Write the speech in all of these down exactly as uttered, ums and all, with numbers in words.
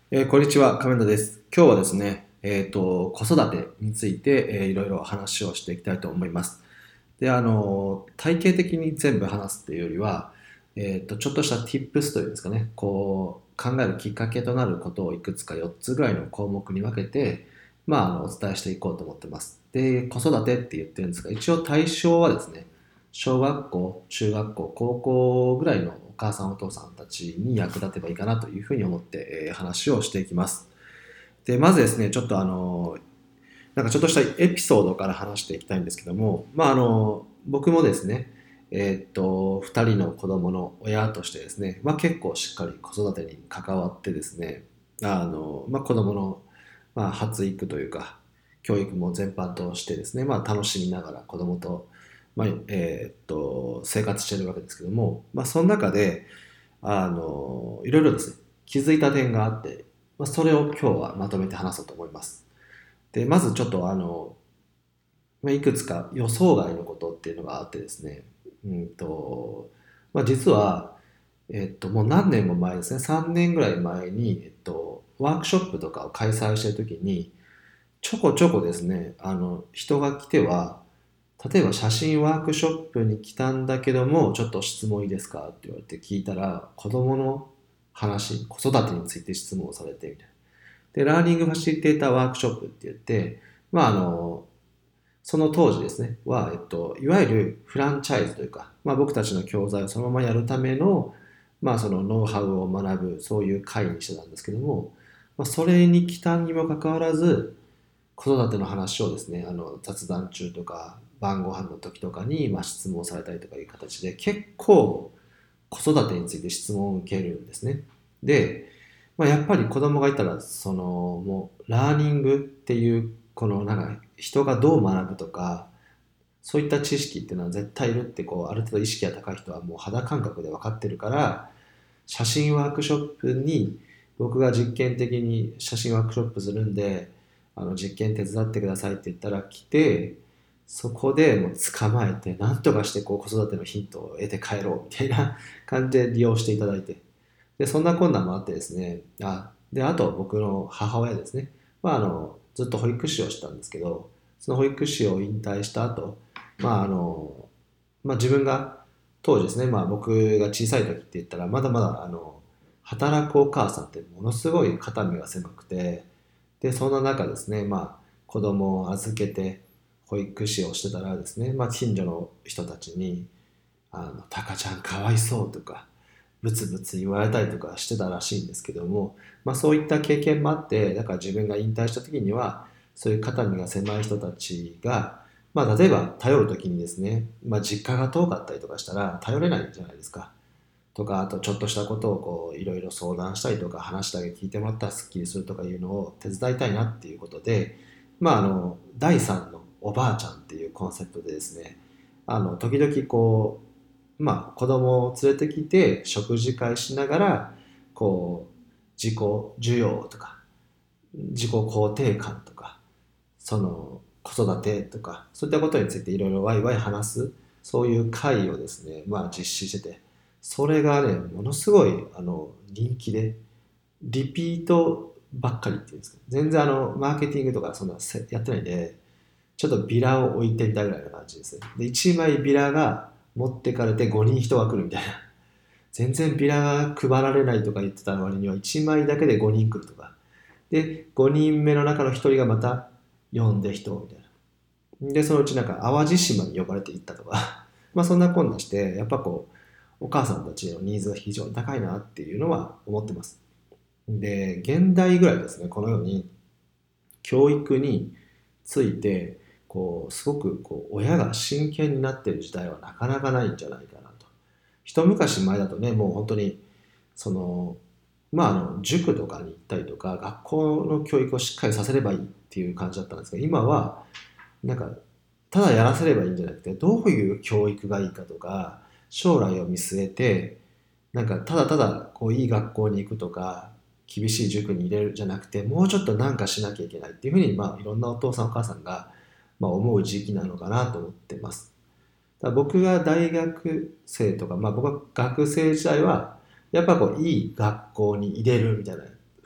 えーこんにちは、亀田です。今日はですね、えっと、子育てについて、えーいろいろ話をしていきたいと思います。で、あの、体系的に全部話すっていうよりは、えっと、ちょっとした tips というんですかね、こう、考えるきっかけとなることをいくつかよっつぐらいの項目に分けて、まあ、あの、お伝えしていこうと思ってます。で、子育てって言ってるんですが、一応対象はですね、小学校、中学校、高校ぐらいのお母さんお父さんたちに役立てばいいかなというふうに思って、えー話をしていきます。で、まずですね、ちょっとあの、なんかちょっとしたエピソードから話していきたいんですけども、まああの、僕もですね、えーっと、ふたりの子供の親としてですね、まあ結構しっかり子育てに関わってですね、あの、まあ子供の、まあ、発育というか、教育も全般としてですね、まあ楽しみながら子供と、まあ、えーっと、生活してるわけですけども、まあその中で、あの、いろいろですね、気づいた点があって、まあそれを今日はまとめて話そうと思います。で、まずちょっとあの、まあ、いくつか予想外のことっていうのがあってですね、うんと、まあ、実は、えっと、もう何年も前ですね、さんねんぐらい前に、えっと、ワークショップとかを開催してるときに、ちょこちょこですね、あの、人が来ては、例えば写真ワークショップに来たんだけども、ちょっと質問いいですかって言われて聞いたら、子供の話、子育てについて質問をされてみたいな。で、ラーニングファシリテーターワークショップって言って、まあ、あの、その当時ですね、は、えっと、いわゆるフランチャイズというか、まあ、僕たちの教材をそのままやるための、まあ、そのノウハウを学ぶ、そういう会にしてたんですけども、まあ、それに来たにもかかわらず、子育ての話をですね、あの雑談中とか、晩ご飯の時とかに、まあ、質問されたりとかいう形で、結構子育てについて質問を受けるんですね。で、まあ、やっぱり子供がいたら、その、もう、ラーニングっていう、この、なんか、人がどう学ぶとか、そういった知識っていうのは絶対いるって、こう、ある程度意識が高い人はもう肌感覚で分かってるから、写真ワークショップに、僕が実験的に写真ワークショップするんで、あの、実験手伝ってくださいって言ったら来て、そこでもう捕まえて、なんとかしてこう子育てのヒントを得て帰ろうみたいな感じで利用していただいて、で、そんな困難もあってですね、あ、で、あと僕の母親ですね。まあ、あの、ずっと保育士をしてたんですけど、その保育士を引退した後、まあ、あの、まあ、自分が当時ですね、まあ、僕が小さい時って言ったら、まだまだ、あの、働くお母さんってものすごい肩身が狭くて、で、そんな中ですね、まあ、子供を預けて保育士をしてたらですね、まあ、近所の人たちに、あの、タカちゃんかわいそうとか、ブツブツ言われたりとかしてたらしいんですけども、まあ、そういった経験もあって、だから自分が引退した時には、そういう肩身が狭い人たちが、まあ、例えば頼る時にですね、まあ、実家が遠かったりとかしたら頼れないじゃないですか。とか、あとちょっとしたことをこういろいろ相談したりとか話だけ聞いてもらったらすっきりするとかいうのを手伝いたいなっていうことで、まあ、あの第三のおばあちゃんっていうコンセプトでですね、あの時々こう、まあ、子供を連れてきて食事会しながらこう自己需要とか自己肯定感とかその子育てとかそういったことについていろいろワイワイ話すそういう会をですね、まあ、実施してて、それがねものすごいあの人気でリピートばっかりっていうんですか、全然あのマーケティングとかそんなせやってないんで、ちょっとビラを置いてみたぐらいな感じですね。でいちまいビラが持ってかれてごにん人が来るみたいな、全然ビラが配られないとか言ってた割にはいちまいだけでごにん来るとか、でごにんめの中のひとりがまた呼んで人みたいな、でそのうちなんか淡路島に呼ばれていったとかまあそんなこんなしてやっぱこうお母さんたちのニーズが非常に高いなっていうのは思ってます。で現代ぐらいですね、このように教育についてこうすごくこう親が真剣になっている時代はなかなかないんじゃないかなと。一昔前だとね、もう本当にそのまああの塾とかに行ったりとか学校の教育をしっかりさせればいいっていう感じだったんですが、今はなんかただやらせればいいんじゃなくて、どういう教育がいいかとか将来を見据えて、なんかただただこういい学校に行くとか厳しい塾に入れるじゃなくて、もうちょっとなんかしなきゃいけないっていうふうに、まあ、いろんなお父さんお母さんが、まあ、思う時期なのかなと思ってます。だから僕が大学生とか、まあ、僕は学生時代はやっぱこういい学校に入れるみたいな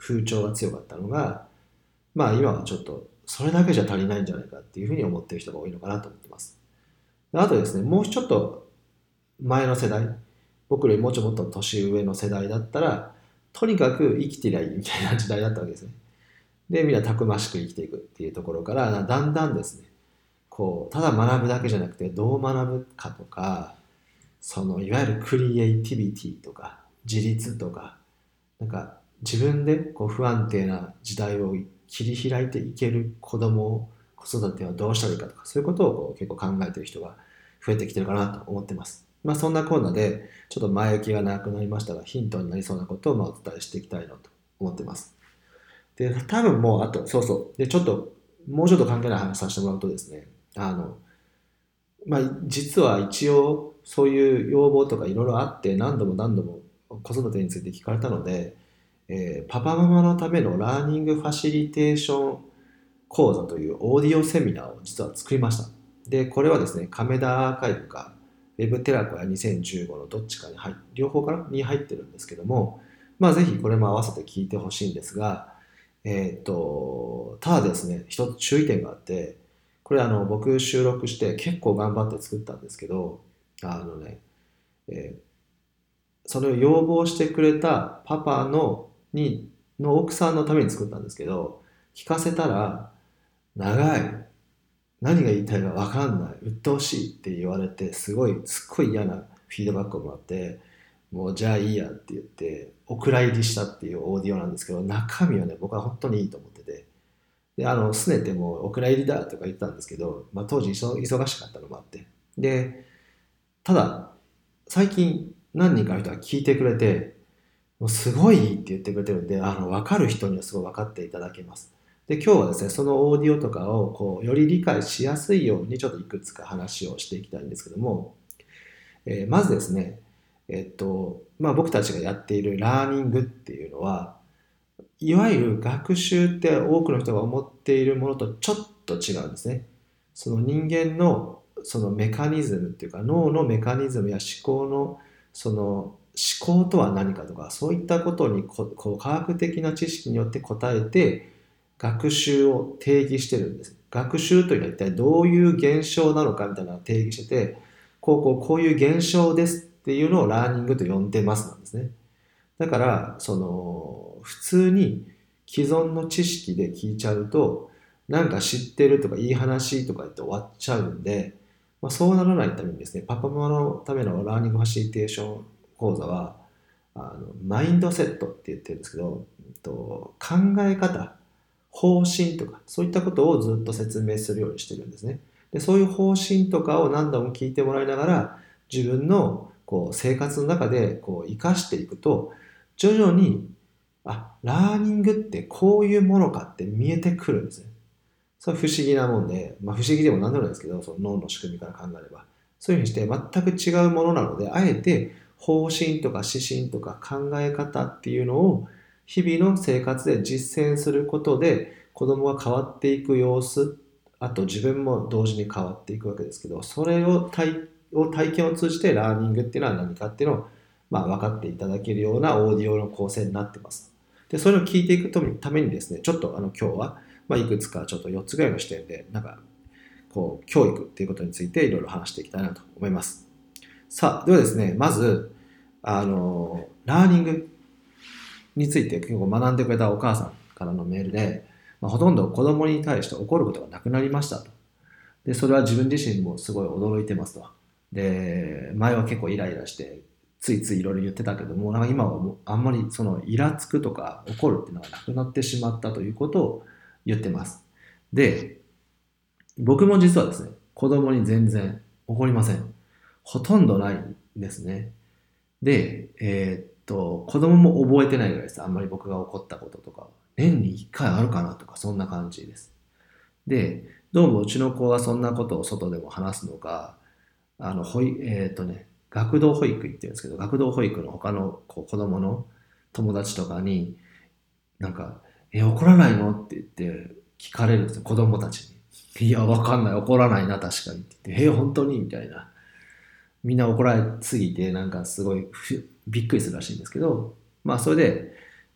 風潮が強かったのが、まあ今はちょっとそれだけじゃ足りないんじゃないかっていうふうに思ってる人が多いのかなと思ってます。であとですね、もうちょっと前の世代、僕よりもうちょっと年上の世代だったら、とにかく生きてりゃいいみたいな時代だったわけですね。で、みんなたくましく生きていくっていうところから、だんだんですね、こう、ただ学ぶだけじゃなくて、どう学ぶかとか、その、いわゆるクリエイティビティとか、自立とか、なんか、自分でこう不安定な時代を切り開いていける子供を、子育てはどうしたらいいかとか、そういうことをこう結構考えている人が増えてきてるかなと思ってます。まあそんなコーナーで、ちょっと前置きがなくなりましたが、ヒントになりそうなことをまあお伝えしていきたいなと思ってます。で、多分もうあと、そうそう。で、ちょっと、もうちょっと関係ない話させてもらうとですね、あの、まあ、実は一応、そういう要望とかいろいろあって、何度も何度も子育てについて聞かれたので、えーパパママのためのラーニングファシリテーション講座というオーディオセミナーを実は作りました。で、これはですね、亀田アーカイブか、ウェブテラコやにせんじゅうごのどっちかに入っ両方かなに入ってるんですけども、まあぜひこれも合わせて聞いてほしいんですが、えーっと、ただですね、一つ注意点があって、これあの僕収録して結構頑張って作ったんですけど、あのね、えーそれを要望してくれたパパのにの奥さんのために作ったんですけど、聞かせたら長い、何が言いたいか分かんない、鬱陶しいって言われて、すごいすっごい嫌なフィードバックをもらって、もうじゃあいいやって言ってお蔵入りしたっていうオーディオなんですけど、中身はね僕は本当にいいと思ってて、であの拗ねてもうお蔵入りだとか言ってたんですけど、まあ、当時忙忙しかったのもあって、でただ最近何人かの人が聞いてくれて、もうすごいいいって言ってくれてるんで、あの、分かる人にはすごい分かっていただけます。で、今日はですね、そのオーディオとかをこうより理解しやすいようにちょっといくつか話をしていきたいんですけども、えーまずですね、えっと、まあ僕たちがやっているラーニングっていうのは、いわゆる学習って多くの人が思っているものとちょっと違うんですね。その人間のそのメカニズムっていうか脳のメカニズムや思考のその思考とは何かとかそういったことにここう科学的な知識によって答えて学習を定義してるんです。学習というのは一体どういう現象なのかみたいなのを定義してて、こうこうこういう現象ですっていうのをラーニングと呼んでますなんですね。だから、その、普通に既存の知識で聞いちゃうと、なんか知ってるとかいい話とか言って終わっちゃうんで、まあ、そうならないためにですね、パパママのためのラーニングファシリテーション講座は、あのマインドセットって言ってるんですけど、えっと考え方、方針とか、そういったことをずっと説明するようにしてるんですね。で、そういう方針とかを何度も聞いてもらいながら、自分のこう生活の中でこう生かしていくと、徐々に、あ、ラーニングってこういうものかって見えてくるんですね。それ不思議なもんで、まあ不思議でも何でもないですけど、その脳の仕組みから考えれば。そういうふうにして全く違うものなので、あえて方針とか指針とか考え方っていうのを日々の生活で実践することで子供が変わっていく様子、あと自分も同時に変わっていくわけですけど、それを体を体験を通じてラーニングっていうのは何かっていうのをまあ分かっていただけるようなオーディオの構成になってます。で、それを聞いていくためにですね、ちょっとあの今日はまあいくつかちょっとよっつぐらいの視点で、なんかこう教育っていうことについていろいろ話していきたいなと思います。さあ、ではですね、まず、あの、ラーニングについて結構学んでくれたお母さんからのメールで、まあ、ほとんど子供に対して怒ることがなくなりましたと。で、それは自分自身もすごい驚いてますと。で、前は結構イライラして、ついついいろいろ言ってたけども、なんか今はもうあんまりそのイラつくとか怒るっていうのがなくなってしまったということを言ってます。で、僕も実はですね、子供に全然怒りません。ほとんどないんですね。で、えーっと、子供も覚えてないぐらいです。あんまり僕が怒ったこととか。年にいっかいあるかなとか、そんな感じです。で、どうもうちの子はそんなことを外でも話すのか、あの、ほい、えーっとね、学童保育って言うんですけど、学童保育の他のこう子供の友達とかに、なんか、え、怒らないのって言って聞かれるんですよ、子供たちに。いや、わかんない、怒らないな、確かにって言って、え、本当にみたいな。みんな怒られすぎて、なんかすごいびっくりするらしいんですけど、まあそれで、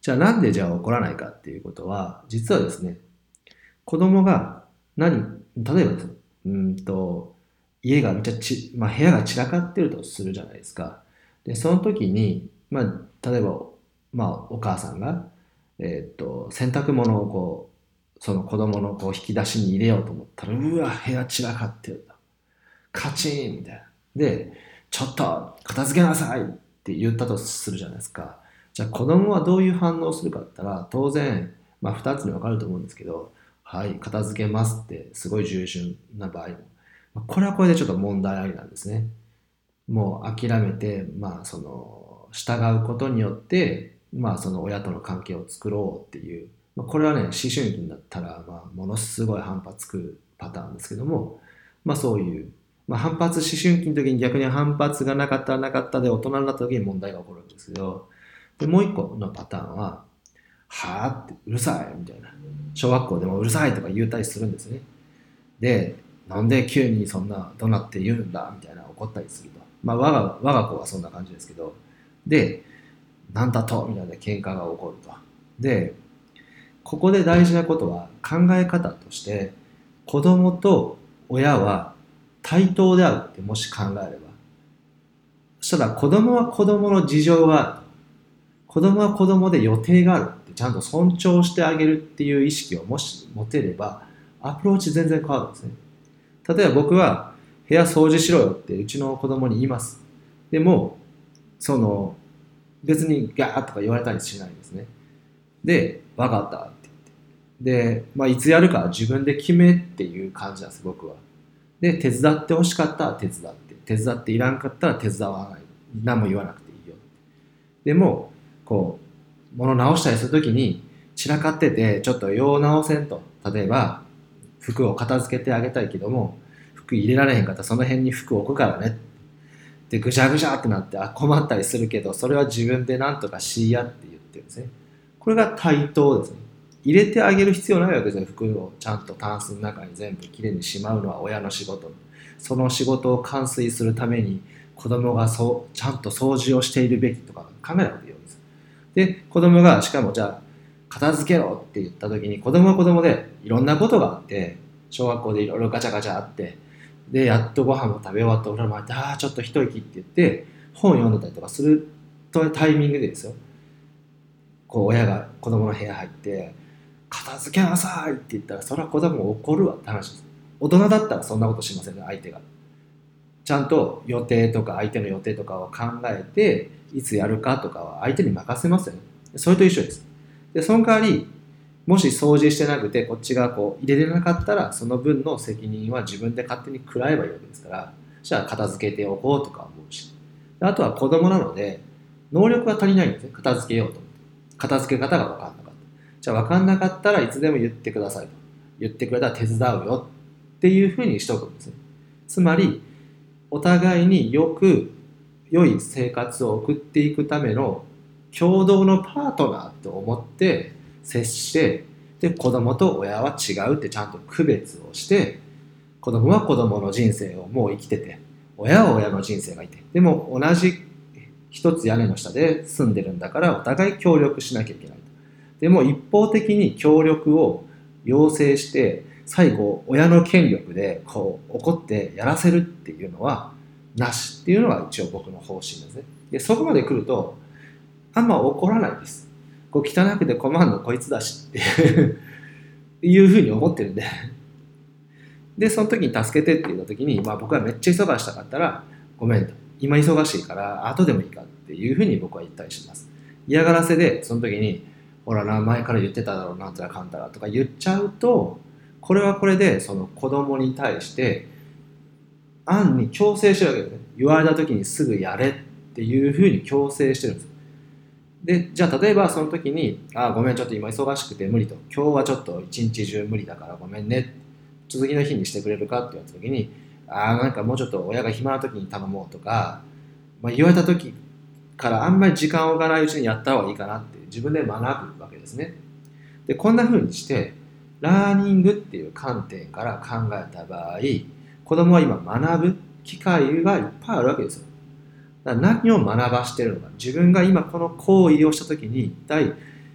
じゃあなんでじゃあ怒らないかっていうことは、実はですね、子供が何、例えばですよ、うんと、家がめっちゃち、まあ、部屋が散らかってるとするじゃないですか。で、その時に、まあ、例えば、まあ、お母さんが、えっと、洗濯物をこう、その子供のこう引き出しに入れようと思ったら、うわ、部屋散らかってる。カチンみたいな。で、ちょっと片付けなさいって言ったとするじゃないですか。じゃあ子供はどういう反応をするかって言ったら、当然、まあふたつに分かると思うんですけど、はい、片付けますってすごい従順な場合も。まあこれはこれでちょっと問題ありなんですね。もう諦めて、まあその、従うことによって、まあその親との関係を作ろうっていう、まあ、これはね、思春期になったら、まあものすごい反発くるパターンですけども、まあそういう、まあ反発、思春期の時に逆に反発がなかったらなかったで大人になった時に問題が起こるんですけど、で、もう一個のパターンは、はぁってうるさいみたいな。小学校でもうるさいとか言うたりするんですね。で、なんで急にそんな怒鳴って言うんだみたいな怒ったりすると。まあ我が、我が子はそんな感じですけど、で、なんだとみたいな喧嘩が起こると。で、ここで大事なことは考え方として、子供と親は対等であるってもし考えれば、そしたら子供は子供の事情がある。子供は子供で予定があるってちゃんと尊重してあげるっていう意識をもし持てれば、アプローチ全然変わるんですね。例えば僕は部屋掃除しろよってうちの子供に言います。でも、その、別にガーッとか言われたりしないんですね。で、わかったって言って。で、まあ、いつやるか自分で決めっていう感じなんです、僕は。で、手伝ってほしかったら手伝って。手伝っていらんかったら手伝わない。何も言わなくていいよ。でも、こう、物直したりするときに散らかってて、ちょっと用直せんと。例えば、服を片付けてあげたいけども、服入れられへんかったらその辺に服置くからね。で、ぐちゃぐちゃってなってあ困ったりするけど、それは自分で何とかしいやって言ってるんですね。これが対等ですね。入れてあげる必要ないわけですよ。服をちゃんとタンスの中に全部きれいにしまうのは親の仕事。その仕事を完遂するために子供がそうちゃんと掃除をしているべきとか考えなくていいわけです。で、子供がしかもじゃあ片付けろって言った時に子供は子供でいろんなことがあって、小学校でいろいろガチャガチャあって、で、やっとご飯も食べ終わってお風呂も入って、ああ、ちょっと一息って言って、本読んでたりとかするとタイミングでですよ。こう、親が子供の部屋入って、片付けなさいって言ったら、それは子供怒るわって話です。大人だったらそんなことしませんね、相手が。ちゃんと予定とか相手の予定とかを考えて、いつやるかとかは相手に任せますよね。それと一緒です。で、その代わり、もし掃除してなくてこっちがこう入れれなかったらその分の責任は自分で勝手に食らえばいいわけですから、じゃあ片付けておこうとか思うし、あとは子供なので能力が足りないんですね。片付けようと思って片付け方が分かんなかった。じゃあ分かんなかったらいつでも言ってくださいと。言ってくれたら手伝うよっていうふうにしておくんですね。つまりお互いによく良い生活を送っていくための共同のパートナーと思って接して、で子供と親は違うってちゃんと区別をして、子供は子供の人生をもう生きてて、親は親の人生がいて、でも同じ一つ屋根の下で住んでるんだからお互い協力しなきゃいけない。でも一方的に協力を要請して最後親の権力でこう怒ってやらせるっていうのはなしっていうのが一応僕の方針ですね。でそこまで来るとあんま怒らないです。こう汚くて困るのこいつだしっていうふうに思ってるんででその時に助けてって言った時に、まあ、僕はめっちゃ忙しかったらごめんと、今忙しいから後でもいいかっていうふうに僕は言ったりします。嫌がらせでその時にほらな前から言ってただろうなんたらかんたらとか言っちゃうと、これはこれでその子供に対して暗に強制してるわけですね。言われた時にすぐやれっていうふうに強制してるんです。で、じゃあ例えばその時に、あ、ごめん、ちょっと今忙しくて無理と。今日はちょっと一日中無理だからごめんね。次の日にしてくれるかって言われた時に、あ、なんかもうちょっと親が暇な時に頼もうとか、まあ、言われた時からあんまり時間を置かないうちにやった方がいいかなって自分で学ぶわけですね。で、こんな風にして、ラーニングっていう観点から考えた場合、子供は今学ぶ機会がいっぱいあるわけですよ。だから何を学ばしてるのか、自分が今この行為をした時に一体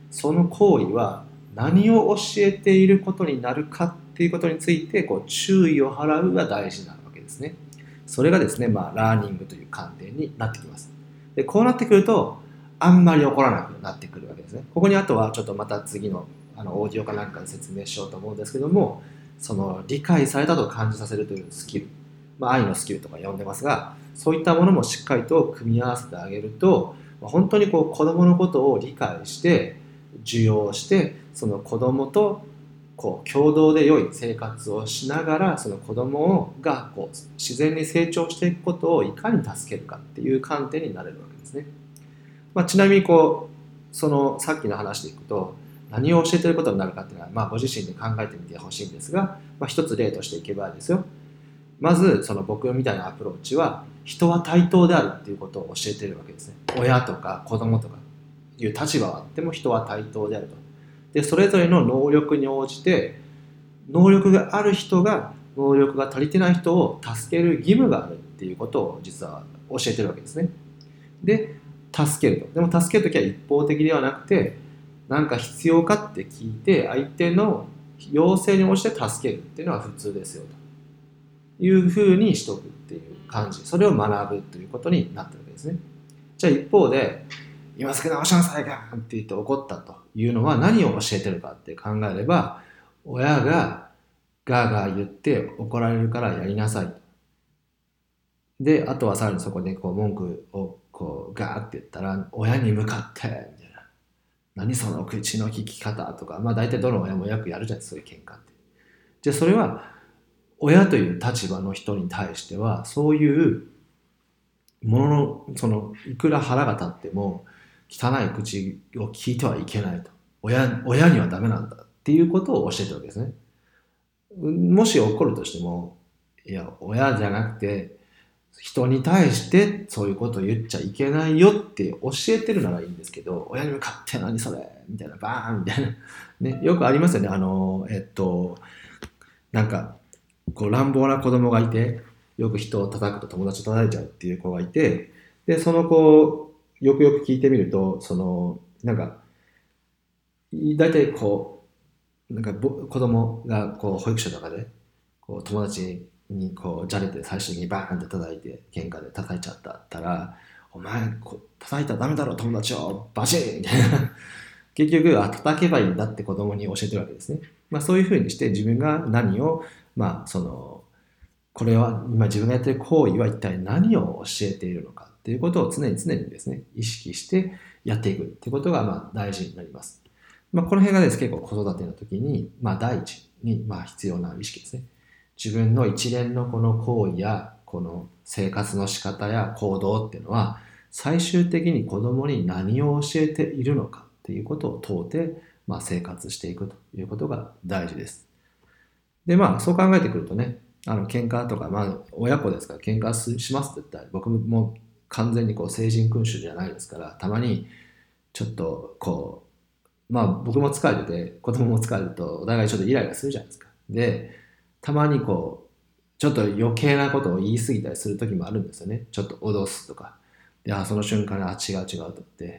その行為は何を教えていることになるかっていうことについてこう注意を払うが大事なわけですね。それがですね、まあ、ラーニングという観点になってきます。で、こうなってくると、あんまり起こらなくなってくるわけですね。ここにあとはちょっとまた次のあのオーディオかなんかで説明しようと思うんですけども、その理解されたと感じさせるというスキル、まあ、愛のスキルとか呼んでますが、そういったものもしっかりと組み合わせてあげると、本当にこう子供のことを理解して受容して、その子供とこう共同で良い生活をしながら、その子供がこう自然に成長していくことをいかに助けるかっていう観点になれるわけですね。まあ、ちなみにこうそのさっきの話でいくと、何を教えていることになるかっていうのは、まあ、ご自身で考えてみてほしいんですが、まあ、一つ例としていけばですよ、まずその僕みたいなアプローチは、人は対等であるっていうことを教えているわけですね。親とか子供とかいう立場はあっても人は対等であると。で、それぞれの能力に応じて、能力がある人が能力が足りてない人を助ける義務があるっていうことを実は教えてるわけですね。で、助けると。でも助けるときは一方的ではなくて、何か必要かって聞いて、相手の要請に応じて助けるっていうのは普通ですよというふうにしとくっていう感じ。それを学ぶということになってるわけですね。じゃあ一方で、今すぐ直しなさいかって言って怒ったというのは何を教えてるかって考えれば、親がガーガー言って怒られるからやりなさい。で、あとはさらにそこでこう文句をこうガーって言ったら、親に向かってみたいな、何その口の利き方とか、まあ大体どの親もよくやるじゃないですか、そういう喧嘩って。じゃあそれは親という立場の人に対しては、そういうものの、そのいくら腹が立っても汚い口を聞いてはいけないと、親親にはダメなんだっていうことを教えてるわけですね。もし怒るとしても、いや親じゃなくて人に対してそういうことを言っちゃいけないよって教えてるならいいんですけど、親に向かって何それみたいな、バーンみたいな、ね、よくありますよね。あのえっとなんかこう乱暴な子供がいて、よく人を叩くと友達を叩いちゃうっていう子がいて、でその子をよくよく聞いてみると、そのなんか大体こうなんかぼ子供がこう保育所とかでこう友達にこうじゃれて最終的にバーンって叩いて喧嘩で叩いちゃったったら、お前こ叩いたらダメだろ友達をバシーンみたいな、結局あ叩けばいいんだって子供に教えてるわけですね。まあ、そういうふうにして自分が何を、まあ、そのこれは今自分がやっている行為は一体何を教えているのかっていうことを常に常にですね意識してやっていくっていうことがまあ大事になります。まあ、この辺がです、結構子育ての時に、まあ、第一にまあ必要な意識ですね。自分の一連のこの行為やこの生活の仕方や行動っていうのは、最終的に子供に何を教えているのかっていうことを問うて、まあ、生活していくということが大事です。で、まあそう考えてくるとね、あの喧嘩とか、まあ親子ですから喧嘩しますって言ったら、僕も完全にこう聖人君主じゃないですから、たまにちょっとこう、まあ僕も疲れてて、子供も疲れるとお互いちょっとイライラするじゃないですか。で、たまにこう、ちょっと余計なことを言い過ぎたりする時もあるんですよね。ちょっと脅すとか。で、あ、その瞬間に、あ、違う違うと言って、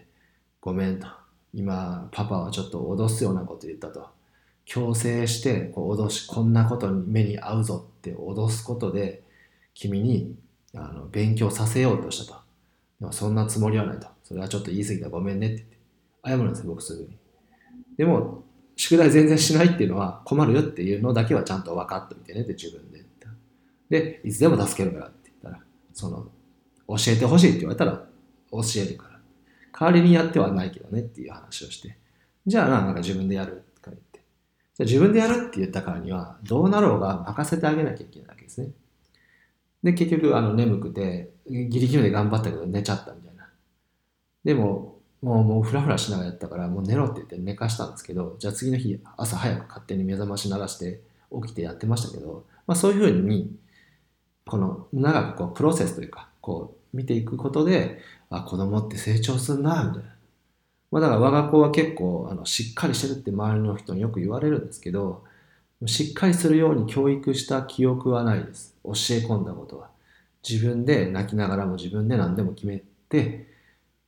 ごめんと。今、パパはちょっと脅すようなこと言ったと。強制してこう脅し、こんなことに目に遭うぞって脅すことで君にあの勉強させようとしたと。でもそんなつもりはないと。それはちょっと言い過ぎた、ごめんねって言って謝るんですよ、僕すぐに。でも宿題全然しないっていうのは困るよっていうのだけはちゃんと分かっておいてねって自分で。で、いつでも助けるからって言ったら、その教えてほしいって言われたら教えるから、代わりにやってはないけどねっていう話をして、じゃあなんか自分でやるとか言って、じゃあ自分でやるって言ったからにはどうなろうが任せてあげなきゃいけないわけですね。で、結局あの眠くてギリギリで頑張ったけど寝ちゃったみたいな。でももうもうフラフラしながらやったから、もう寝ろって言って寝かしたんですけど、じゃあ次の日朝早く勝手に目覚まし流して起きてやってましたけど、まあ、そういうふうにこの長くこうプロセスというかこう見ていくことで、あ、子供って成長するなみたいな。まあ、だから我が子は結構あのしっかりしてるって周りの人によく言われるんですけど、しっかりするように教育した記憶はないです。教え込んだことは。自分で泣きながらも自分で何でも決めて、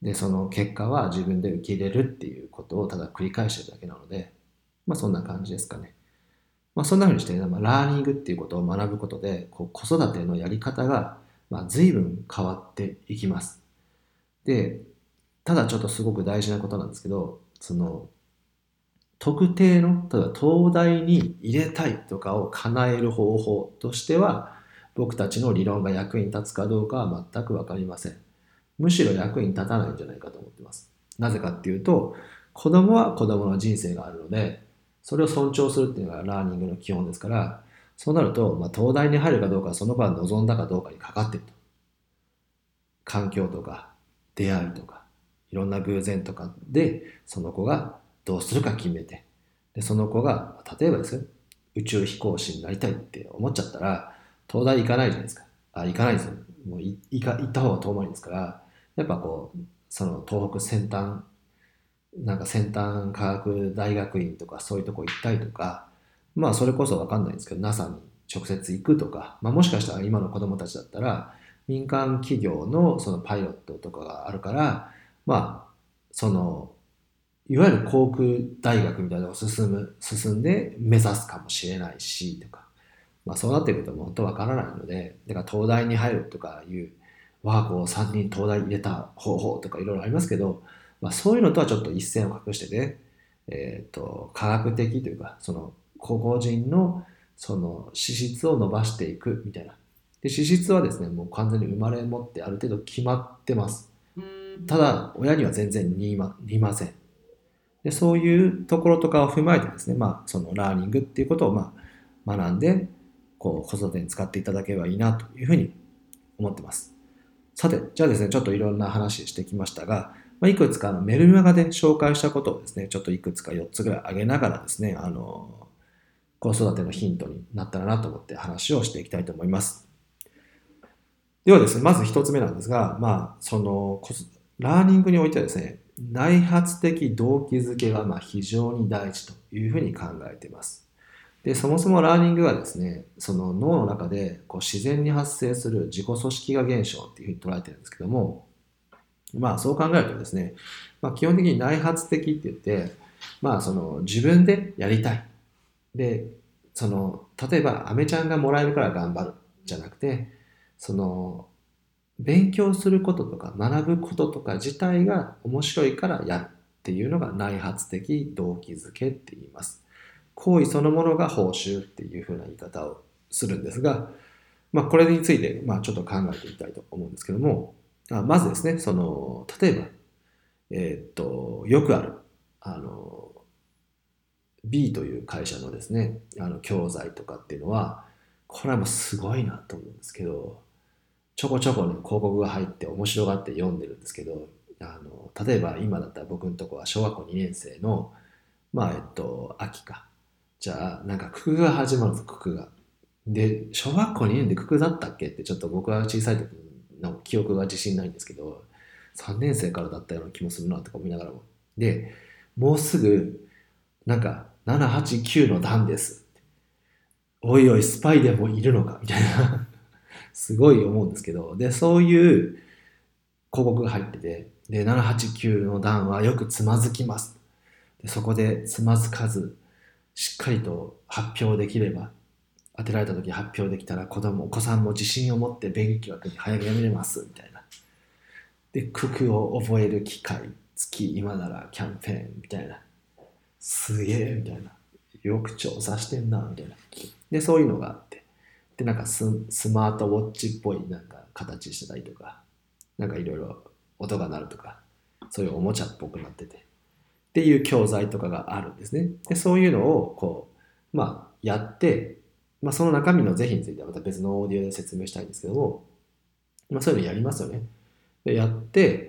で、その結果は自分で受け入れるっていうことをただ繰り返してるだけなので、まあそんな感じですかね。まあそんな風にして、ね、まあ、ラーニングっていうことを学ぶことで、こう子育てのやり方が、まあ、随分変わっていきます。で、ただちょっとすごく大事なことなんですけど、その、特定の、例えば東大に入れたいとかを叶える方法としては、僕たちの理論が役に立つかどうかは全くわかりません。むしろ役に立たないんじゃないかと思ってます。なぜかっていうと、子供は子供の人生があるので、それを尊重するっていうのがラーニングの基本ですから、そうなると、まあ、東大に入るかどうかはその子が望んだかどうかにかかっていると。環境とか出会いとかいろんな偶然とかでその子がどうするか決めて、でその子が例えばですよ、宇宙飛行士になりたいって思っちゃったら東大行かないじゃないですか。あ、行かないですよ。もうい行か行った方が遠回りですから、やっぱこうその東北先端、なんか先端科学大学院とかそういうとこ行ったりとか、まあそれこそわかんないんですけど ナサ に直接行くとか、まあ、もしかしたら今の子供たちだったら民間企業のそのパイロットとかがあるから、まあそのいわゆる航空大学みたいなのを進む進んで目指すかもしれないしとか、まあ、そうなってくるともう本当わからないので、だから東大に入るとかいう我が子をさんにん東大入れた方法とかいろいろありますけど、まあ、そういうのとはちょっと一線を画してね、えー、と科学的というかその個々人のその資質を伸ばしていくみたいな。で資質はですねもう完全に生まれ持ってある程度決まってます。ただ親には全然似ま似ません。でそういうところとかを踏まえてですね、まあ、そのラーニングっていうことをまあ学んでこう子育てに使っていただければいいなというふうに思ってます。さて、じゃあですね、ちょっといろんな話してきましたが、まあ、いくつかのメルマガで紹介したことをですね、ちょっといくつかよっつぐらい挙げながらですね、あの、子育てのヒントになったらなと思って話をしていきたいと思います。ではですね、まず一つ目なんですが、まあ、その、ラーニングにおいてはですね、内発的動機づけがまあ非常に大事というふうに考えています。で、そもそもラーニングはですね、その脳の中でこう自然に発生する自己組織化現象っていうふうに捉えてるんですけども、まあそう考えるとですね、まあ、基本的に内発的って言って、まあその自分でやりたい。で、その、例えば、アメちゃんがもらえるから頑張るじゃなくて、その、勉強することとか学ぶこととか自体が面白いからやるっていうのが内発的動機づけって言います。行為そのものが報酬っていうふうな言い方をするんですが、まあ、これについて、まあ、ちょっと考えてみたいと思うんですけども、あまずですね、その、例えば、えーっと、よくある、あの、B という会社のですね、あの、教材とかっていうのは、これはもうすごいなと思うんですけど、ちょこちょこね、広告が入って面白がって読んでるんですけど、あの、例えば今だったら僕のとこは小学校にねん生の、まあ、えっと、秋か。じゃあ、なんか、九九が始まるんです、九九が。で、小学校にねんで九九だったっけってちょっと僕は小さい時の記憶が自信ないんですけど、さんねん生からだったような気もするなとか思いながらも。で、もうすぐ、なんか、なな、はち、きゅうの段です。おいおい、スパイでもいるのかみたいなすごい思うんですけど、で、そういう広告が入ってて、で、なな、はち、きゅうの段はよくつまずきます。でそこでつまずかず、しっかりと発表できれば、当てられた時発表できたら子供、お子さんも自信を持って勉強学に早くやめれます、みたいな。で、九九を覚える機会、月今ならキャンペーン、みたいな。すげえ、みたいな。よく調査してんな、みたいな。で、そういうのがあって。で、なんかススマートウォッチっぽいなんか形してたりとか、なんかいろいろ音が鳴るとか、そういうおもちゃっぽくなってて。っていう教材とかがあるんですね。で、そういうのをこう、まあ、やって、まあ、その中身の是非についてはまた別のオーディオで説明したいんですけども、まあ、そういうのやりますよね。で、やって、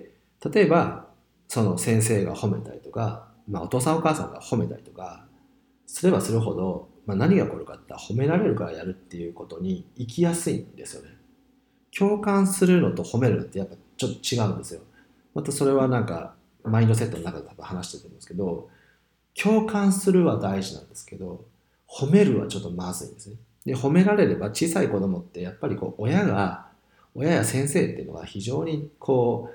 例えば、その先生が褒めたりとか、まあ、お父さんお母さんが褒めたりとか、すればするほど、まあ、何が起こるかって褒められるからやるっていうことに行きやすいんですよね。共感するのと褒めるのってやっぱちょっと違うんですよ。またそれはなんかマインドセットの中で多分話してるんですけど、共感するは大事なんですけど、褒めるはちょっとまずいんですね。で、褒められれば小さい子供ってやっぱりこう親が、親や先生っていうのは非常にこ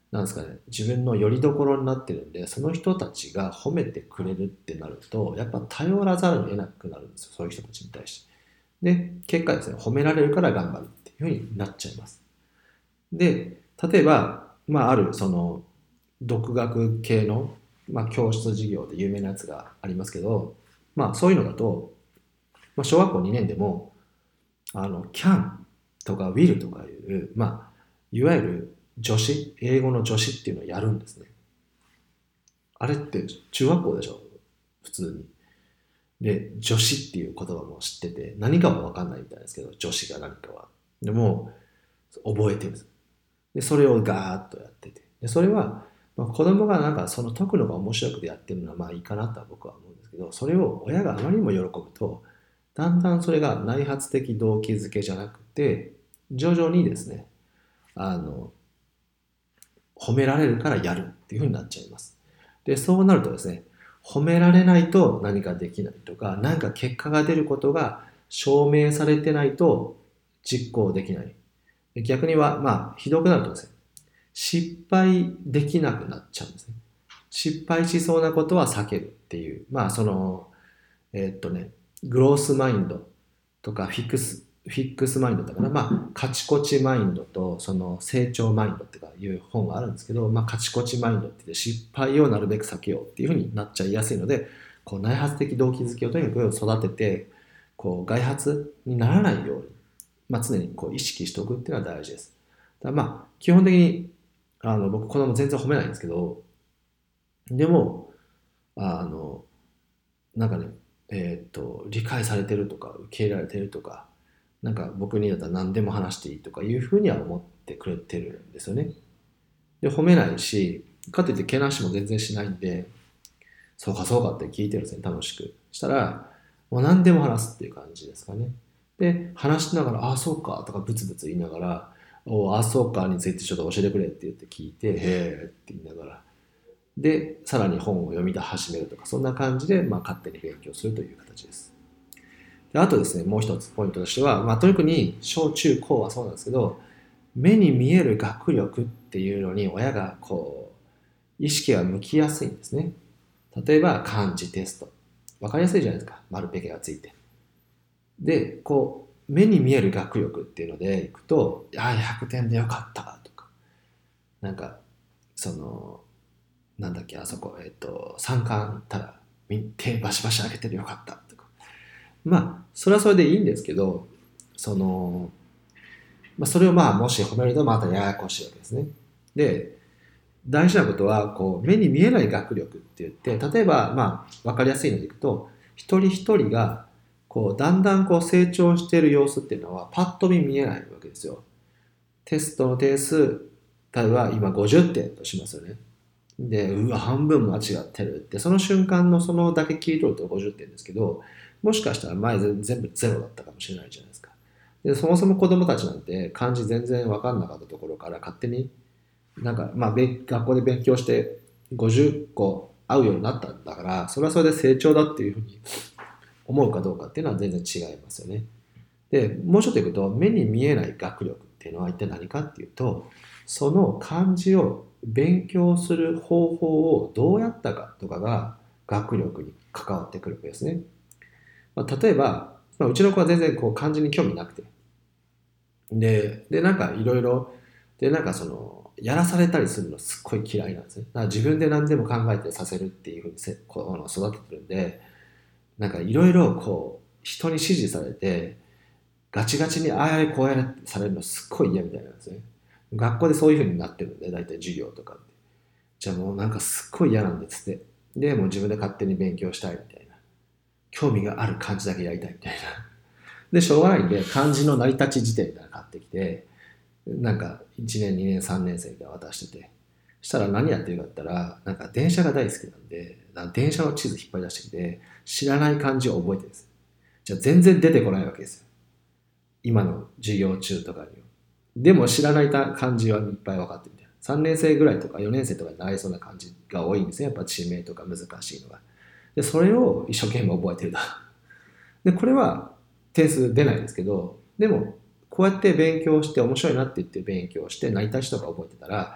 なんですかね、自分の拠り所になってるんで、その人たちが褒めてくれるってなると、やっぱ頼らざるを得なくなるんですよ、そういう人たちに対して。で、結果ですね、褒められるから頑張るっていうふうになっちゃいます。で、例えば、まあ、ある、その、独学系の、まあ、教室授業で有名なやつがありますけど、まあ、そういうのだと、まあ、小学校にねんでも、あの、can とか will とかいう、まあ、いわゆる助詞、英語の助詞っていうのをやるんですね。あれって中学校でしょ普通に。で、助詞っていう言葉も知ってて、何かは分かんないみたいですけど、助詞が何かは。でも、覚えてるんです。で、それをガーッとやってて。で、それは、まあ、子供がなんかその解くのが面白くてやってるのはまあいいかなとは僕は思うんですけど、それを親があまりにも喜ぶと、だんだんそれが内発的動機づけじゃなくて、徐々にですね、あの、褒められるからやるっていうふうになっちゃいます。で、そうなるとですね、褒められないと何かできないとか、何か結果が出ることが証明されてないと実行できない。逆には、まあ、ひどくなるとですね、失敗できなくなっちゃうんですね。失敗しそうなことは避けるっていう、まあ、その、えーっとね、グロースマインドとかフィックス、フィックスマインドだから、まあ、カチコチマインドとその成長マインドっていう本があるんですけど、まあ、カチコチマインドって言って失敗をなるべく避けようっていうふうになっちゃいやすいので、こう内発的動機づけをとにかく育てて、こう外発にならないように、まあ、常にこう意識しておくっていうのは大事です。だからまあ、基本的にあの僕子供全然褒めないんですけど、でも、あの、なんかね、えーっと、理解されてるとか、受け入れられてるとか、なんか僕にだったら何でも話していいとかいうふうには思ってくれてるんですよね。で、褒めないし、かといってけなしも全然しないんで、そうかそうかって聞いてるんですね、楽しく。したら、もう何でも話すっていう感じですかね。で、話しながら、ああ、そうかとかブツブツ言いながら、おああ、そうかについてちょっと教えてくれって言って聞いて、へえって言いながら、で、さらに本を読み始めるとか、そんな感じで、まあ、勝手に勉強するという形です。であとですね、もう一つポイントとしては、まあ、特に小中高はそうなんですけど、目に見える学力っていうのに親がこう、意識が向きやすいんですね。例えば漢字テスト。わかりやすいじゃないですか。丸ペケがついて。で、こう、目に見える学力っていうのでいくと、ああ、ひゃくてんでよかったとか、なんか、その、なんだっけ、あそこ、えっと、三冠行ったら、手バシバシ上げてるよかったとか。まあ、それはそれでいいんですけど、その、まあ、それをまあ、もし褒めるとまたややこしいわけですね。で、大事なことは、こう、目に見えない学力って言って、例えば、まあ、わかりやすいのでいくと、一人一人が、こう、だんだんこう成長している様子っていうのは、パッと見見えないわけですよ。テストの点数、例えば今ごじゅってんとしますよね。で、うわ、半分間違ってるって、その瞬間のそのだけ聞い取るとごじゅってんですけど、もしかしたら前全部ゼロだったかもしれないじゃないですか。で、そもそも子供たちなんて漢字全然わかんなかったところから勝手になんか、まあ、学校で勉強してごじゅっこ合うようになったんだから、それはそれで成長だっていうふうに思うかどうかっていうのは全然違いますよね。で、もうちょっと言うと、目に見えない学力っていうのは一体何かっていうと、その漢字を勉強する方法をどうやったかとかが学力に関わってくるわけですね。まあ、例えば、まあ、うちの子は全然こう漢字に興味なくて。で、で、なんかいろいろ、で、なんかその、やらされたりするのすっごい嫌いなんですね。だから自分で何でも考えてさせるっていうふうにせこう育ててるんで、なんかいろいろこう、人に指示されて、ガチガチにああやれこうやれってされるのすっごい嫌みたいなんですね。学校でそういう風になってるんで、大体授業とかって。じゃあもうなんかすっごい嫌なんですって。で、もう自分で勝手に勉強したいみたいな。興味がある漢字だけやりたいみたいな。で、しょうがないんで、漢字の成り立ち辞典みたいなの買ってきて、なんかいちねん、にねん、さんねん生で渡してて。したら何やってるかって言ったら、なんか電車が大好きなんで、電車の地図引っ張り出してきて、知らない漢字を覚えてるんです。じゃあ全然出てこないわけですよ。今の授業中とかには。でも知らない漢字はいっぱい分かってるみたいな。さんねん生ぐらいとかよねん生とかに習いそうな漢字が多いんですね。やっぱ地名とか難しいのが。で、それを一生懸命覚えてると。で、これは点数出ないんですけど、でも、こうやって勉強して面白いなって言って勉強して成り立ちとか覚えてたら、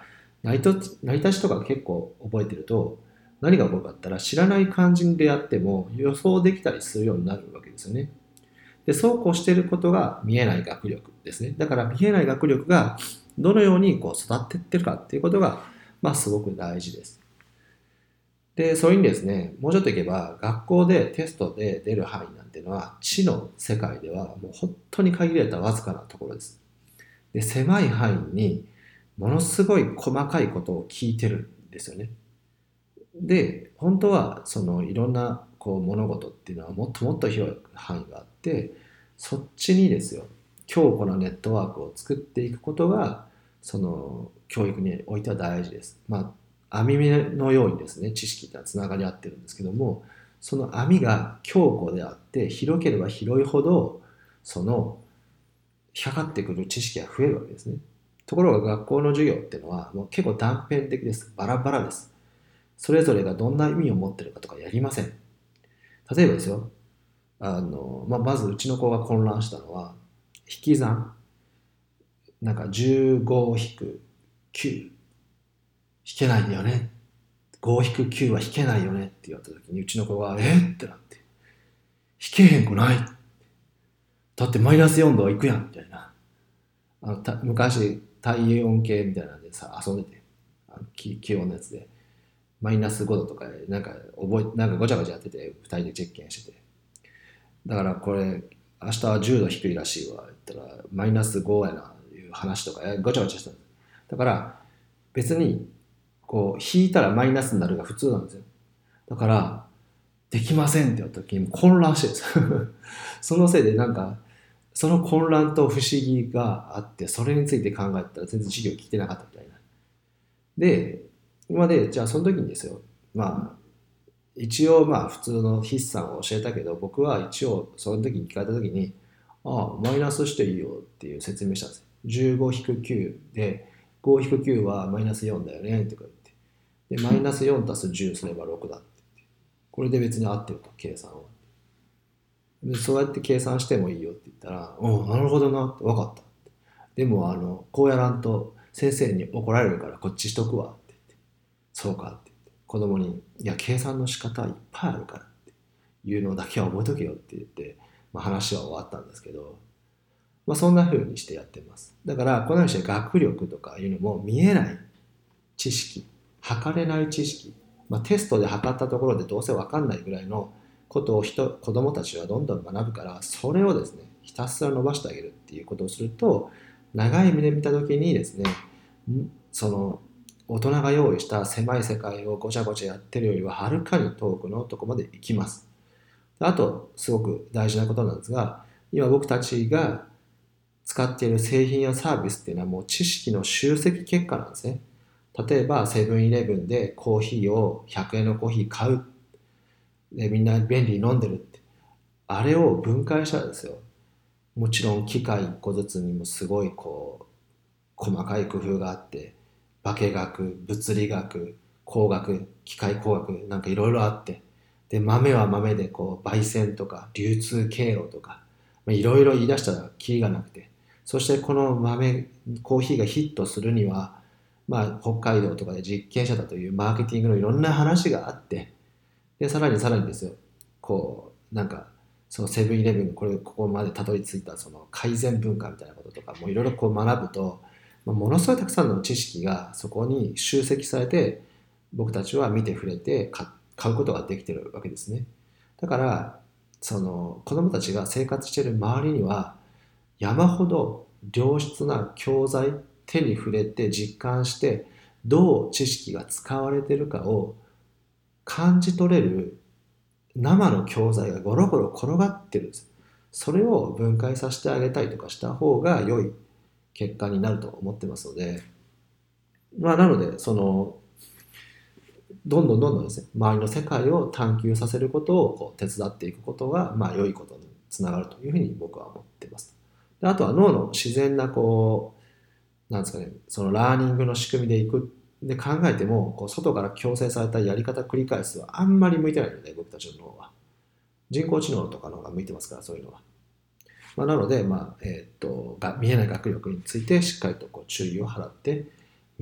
成り立ち成り立ちとか結構覚えてると、何が起こるかって言ったら、知らない漢字でやっても予想できたりするようになるわけですよね。で、そうこうしていることが見えない学力ですね。だから見えない学力がどのようにこう育っていってるかっていうことが、まあ、すごく大事です。で、それにですね、もうちょっといけば、学校でテストで出る範囲なんていうのは、知の世界ではもう本当に限られたわずかなところです。で、狭い範囲にものすごい細かいことを聞いてるんですよね。で、本当はそのいろんなこう物事っていうのはもっともっと広い範囲があって、そっちにですよ、強固なネットワークを作っていくことが、その教育においては大事です。まあ、網目のようにですね、知識ってのはつながり合ってるんですけども、その網が強固であって、広ければ広いほど、その引っかかってくる知識が増えるわけですね。ところが学校の授業っていうのはもう結構断片的です。バラバラです。それぞれがどんな意味を持ってるかとかやりません。例えばですよ、あの、まあ、まずうちの子が混乱したのは、引き算、なんかじゅうご引くきゅう、引けないよね。ご引くきゅうは引けないよねって言われた時に、うちの子が、えってなって、引けへんくない。だってマイナスよんどはいくやん、みたいな。あのた昔、体温計みたいなんでさ、遊んでて、あの気気温のやつで、マイナスごどとか、なんか覚え、なんかごちゃごちゃやってて、ふたりで実験してて。だからこれ、明日はじゅうど低いらしいわ。言ったら、マイナスごやな、いう話とか、ごちゃごちゃしたんです。だから、別に、こう、引いたらマイナスになるが普通なんですよ。だから、できませんって言った時に混乱してるんです。そのせいでなんか、その混乱と不思議があって、それについて考えたら全然授業聞いてなかったみたいな。で、今で、じゃあその時にですよ、まあ、一応まあ普通の筆算を教えたけど、僕は一応その時に聞かれた時に、ああ、マイナスしていいよっていう説明したんですよ。じゅうご引くきゅうで、ご引くきゅうはマイナスよんだよねって言って。で、マイナスよん足すじゅうすればろくだって。これで別に合ってると、計算は。で、そうやって計算してもいいよって言ったら、おお、なるほどなって、分かった。でも、あの、こうやらんと先生に怒られるからこっちしとくわって言って、そうかって言って、子供に、いや、計算の仕方いっぱいあるからっていうのだけは覚えとけよって言って、まあ、話は終わったんですけど、まあ、そんな風にしてやってます。だから、このようにして学力とかいうのも見えない知識、測れない知識、まあ、テストで測ったところでどうせ分かんないぐらいのことを人子どもたちはどんどん学ぶから、それをですねひたすら伸ばしてあげるっていうことをすると、長い目で見た時にですね、その大人が用意した狭い世界をごちゃごちゃやってるよりははるかに遠くのとこまで行きます。あとすごく大事なことなんですが、今僕たちが使っている製品やサービスっていうのはもう知識の集積結果なんですね。例えばセブンイレブンでコーヒーをひゃくえんのコーヒー買う。で、みんな便利に飲んでるって。あれを分解したらですよ。もちろん機械一個ずつにもすごいこう細かい工夫があって、化学、物理学、工学、機械工学なんかいろいろあって、で、豆は豆でこう焙煎とか流通経路とか、いろいろ言い出したらキリがなくて、そしてこの豆、コーヒーがヒットするには、まあ、北海道とかで実験者だというマーケティングのいろんな話があって、で、さらにさらにですよ、こう、なんか、そのセブンイレブン、これ、ここまでたどり着いたその改善文化みたいなこととかもいろいろこう学ぶと、まあものすごいたくさんの知識がそこに集積されて、僕たちは見て触れて買うことができてるわけですね。だから、その子供たちが生活している周りには、山ほど良質な教材、手に触れて実感して、どう知識が使われているかを感じ取れる生の教材がゴロゴロ転がってるんです。それを分解させてあげたりとかした方が良い結果になると思ってますので、まあ、なので、その、どんどんどんどんですね、周りの世界を探求させることをこう手伝っていくことが、まあ、良いことにつながるというふうに僕は思っています。で、あとは脳の自然な、こう、なんですかね、そのラーニングの仕組みでいく、で考えても、こう外から強制されたやり方繰り返すはあんまり向いてないので、僕たちの脳は。人工知能とかの方が向いてますから、そういうのは。まあ、なので、まあえーっとが見えない学力についてしっかりとこう注意を払って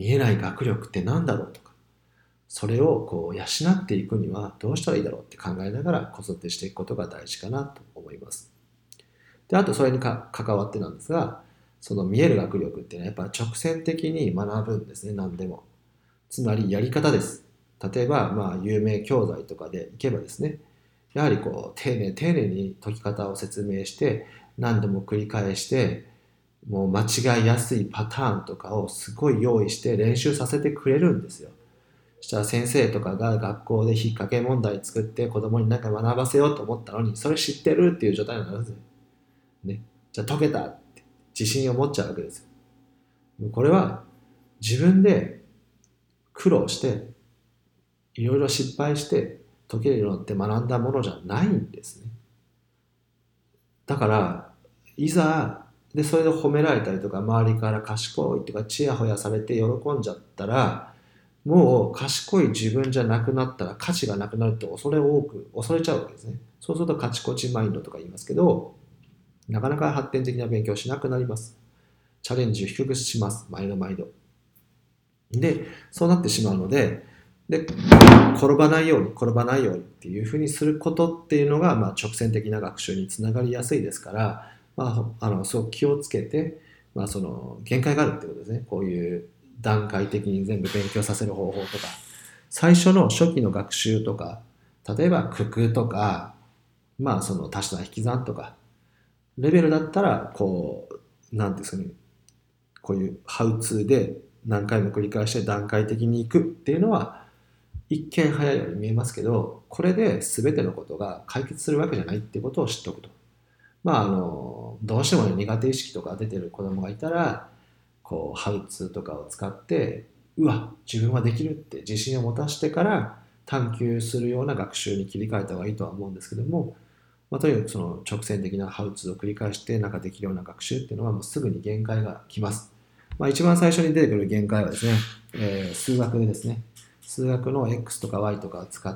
見えない学力って何だろうとか、それをこう養っていくにはどうしたらいいだろうって考えながら子育てしていくことが大事かなと思います。で、あとそれにか関わってなんですが、その見える学力っていうのはやっぱ直線的に学ぶんですね、何でも。つまりやり方です。例えば、まあ、有名教材とかでいけばですね、やはりこう、丁寧、丁寧に解き方を説明して、何度も繰り返して、もう間違いやすいパターンとかをすごい用意して練習させてくれるんですよ。そしたら先生とかが学校で引っ掛け問題作って子供に何か学ばせようと思ったのに、それ知ってるっていう状態になるんですよ。ね。じゃあ解けたって自信を持っちゃうわけですよ。これは自分で苦労していろいろ失敗して解けるようになって学んだものじゃないんですね。だからいざでそれで褒められたりとか周りから賢いとかチヤホヤされて喜んじゃったら、もう賢い自分じゃなくなったら価値がなくなるって恐れ多く恐れちゃうわけですね。そうするとカチコチマインドとか言いますけど、なかなか発展的な勉強をしなくなります。チャレンジを低くします、毎度毎度。で、そうなってしまうので、で、転ばないように、転ばないようにっていうふうにすることっていうのが、まあ、直線的な学習につながりやすいですから、まあ、あの、そう気をつけて、まあ、その、限界があるってことですね。こういう段階的に全部勉強させる方法とか、最初の初期の学習とか、例えば、九九とか、まあ、その、足し算引き算とか、レベルだったら、こう、なんですかね、こういうハウツーで何回も繰り返して段階的にいくっていうのは一見早いように見えますけど、これで全てのことが解決するわけじゃないっていうことを知っておくと。まああの、どうしても、ね、苦手意識とか出てる子供がいたら、こうハウツーとかを使って、うわ、自分はできるって自信を持たせてから探求するような学習に切り替えた方がいいとは思うんですけども、まあ、とにかくその直線的なハウツーを繰り返してなんかできるような学習っていうのはもうすぐに限界が来ます。まあ、一番最初に出てくる限界はですね、えー数学ですね。数学の X とか Y とかを使って、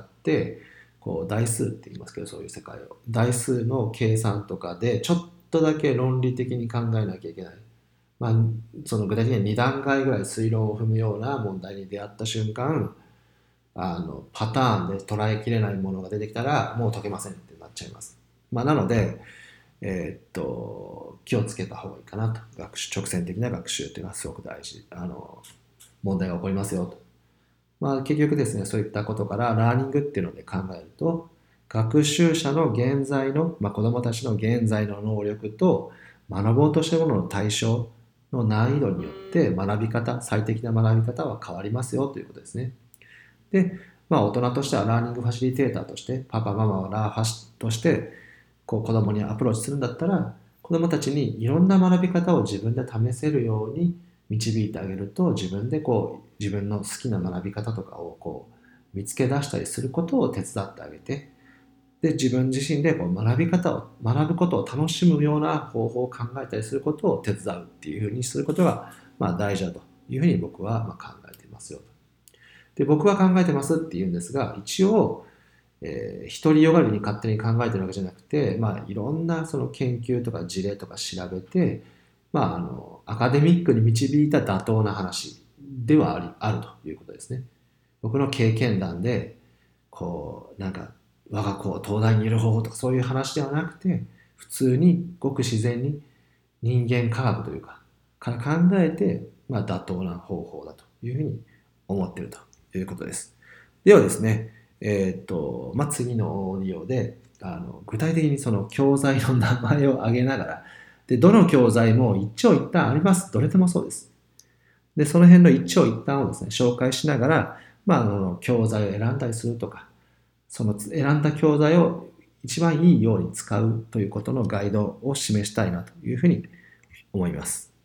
こう代数って言いますけど、そういう世界を。代数の計算とかでちょっとだけ論理的に考えなきゃいけない。まあ、その具体的にはに段階ぐらい推論を踏むような問題に出会った瞬間、あのパターンで捉えきれないものが出てきたらもう解けませんってなっちゃいます。まあ、なので、えーっと気をつけた方がいいかなと。学習直線的な学習っていうのはすごく大事。あの問題が起こりますよと。まあ、結局ですね、そういったことからラーニングっていうので考えると、学習者の現在の、まあ、子どもたちの現在の能力と学ぼうとしているものの対象の難易度によって学び方、最適な学び方は変わりますよということですね。で、まあ、大人としてはラーニングファシリテーターとして、パパ、ママはラーファシとしてこう子供にアプローチするんだったら、子供たちにいろんな学び方を自分で試せるように導いてあげると、自分でこう自分の好きな学び方とかをこう見つけ出したりすることを手伝ってあげて、で自分自身でこう学び方を学ぶことを楽しむような方法を考えたりすることを手伝うっていうふうにすることが、まあ、大事だというふうに僕はまあ考えていますよと。で僕は考えてますって言うんですが、一応えー、独りよがりに勝手に考えてるわけじゃなくて、まあ、いろんなその研究とか事例とか調べて、まあ、あのアカデミックに導いた妥当な話ではありあるということですね。僕の経験談でこうなんか我が子を東大に入れる方法とかそういう話ではなくて、普通にごく自然に人間科学というかから考えて、まあ、妥当な方法だというふうに思っているということです。ではですね、えーっと、まあ、次のオーディオで、あの、具体的にその教材の名前を挙げながら、で、どの教材も一長一短あります。どれでもそうです。で、その辺の一長一短をですね、紹介しながら、まあ、あの、教材を選んだりするとか、その選んだ教材を一番いいように使うということのガイドを示したいなというふうに思います。